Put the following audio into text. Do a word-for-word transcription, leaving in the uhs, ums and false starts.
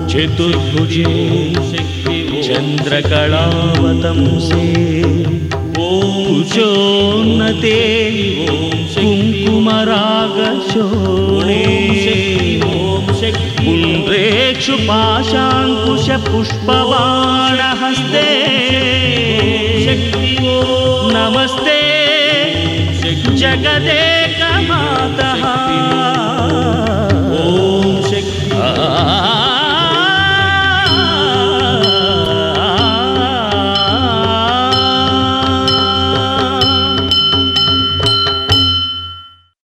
चतुर्भुजे चंद्रकलावतंसे कुचोन्नते कुंकुमरागशोणे पुण्ड्रेक्षु पाशाङ्कुश पुष्पबाणहस्ते नमस्ते जगदे